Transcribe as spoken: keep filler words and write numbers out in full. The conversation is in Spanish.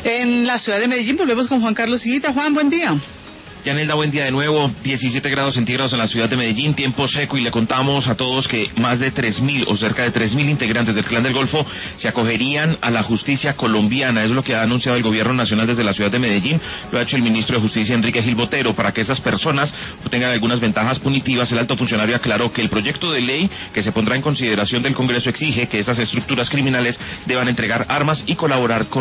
En la ciudad de Medellín volvemos con Juan Carlos Higuita. Juan, buen día. Yanelda, buen día de nuevo. diecisiete grados centígrados en la ciudad de Medellín, tiempo seco, y le contamos a todos que más de tres mil o cerca de tres mil integrantes del Clan del Golfo se acogerían a la justicia colombiana. Es lo que ha anunciado el gobierno nacional desde la ciudad de Medellín. Lo ha hecho el ministro de Justicia, Enrique Gil Botero. Para que estas personas obtengan algunas ventajas punitivas, el alto funcionario aclaró que el proyecto de ley que se pondrá en consideración del Congreso exige que estas estructuras criminales deban entregar armas y colaborar con